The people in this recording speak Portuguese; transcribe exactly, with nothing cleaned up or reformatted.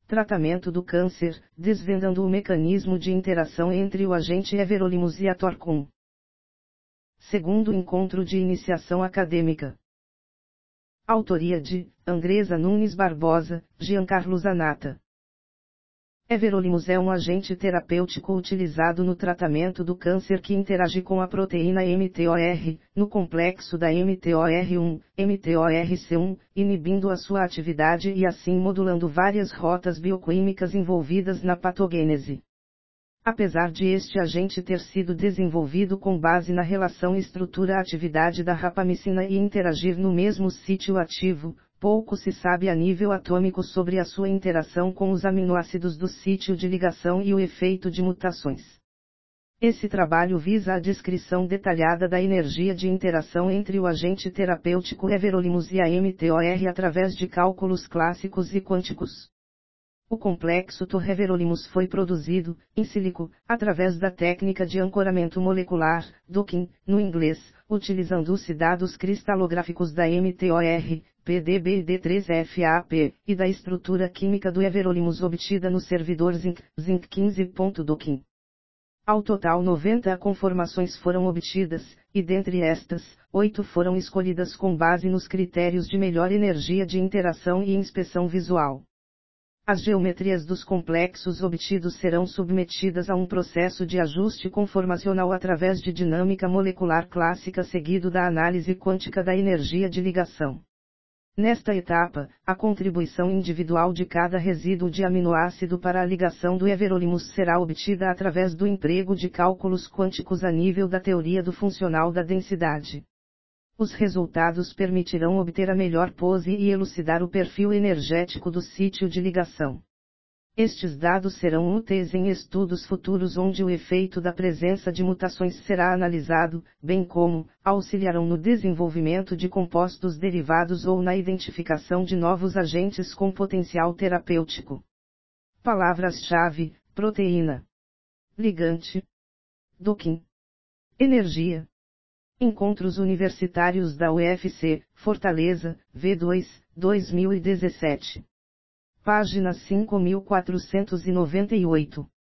Tratamento do câncer, desvendando o mecanismo de interação entre o agente everolimus e a Torcum. Segundo encontro de iniciação acadêmica. Autoria de Andresa Nunes Barbosa, Giancarlo Zanata. Everolimus é um agente terapêutico utilizado no tratamento do câncer que interage com a proteína M T O R, no complexo da M T O R um, M T O R C um, inibindo a sua atividade e assim modulando várias rotas bioquímicas envolvidas na patogênese. Apesar de este agente ter sido desenvolvido com base na relação estrutura-atividade da rapamicina e interagir no mesmo sítio ativo, pouco se sabe a nível atômico sobre a sua interação com os aminoácidos do sítio de ligação e o efeito de mutações. Esse trabalho visa a descrição detalhada da energia de interação entre o agente terapêutico everolimus e a M T O R através de cálculos clássicos e quânticos. O complexo Tor-everolimus foi produzido, in silico, através da técnica de ancoramento molecular, docking, no inglês, utilizando os dados cristalográficos da M T O R, P D B D três F A P, e da estrutura química do everolimus obtida no servidor Zinc, Zinc quinze ponto docking. Ao total noventa conformações foram obtidas, e dentre estas, oito foram escolhidas com base nos critérios de melhor energia de interação e inspeção visual. As geometrias dos complexos obtidos serão submetidas a um processo de ajuste conformacional através de dinâmica molecular clássica seguido da análise quântica da energia de ligação. Nesta etapa, a contribuição individual de cada resíduo de aminoácido para a ligação do everolimus será obtida através do emprego de cálculos quânticos a nível da teoria do funcional da densidade. Os resultados permitirão obter a melhor pose e elucidar o perfil energético do sítio de ligação. Estes dados serão úteis em estudos futuros onde o efeito da presença de mutações será analisado, bem como, auxiliarão no desenvolvimento de compostos derivados ou na identificação de novos agentes com potencial terapêutico. Palavras-chave: proteína, ligante, docking, energia. Encontros Universitários da U F C, Fortaleza, V dois, dois mil e dezessete. Página cinco mil quatrocentos e noventa e oito.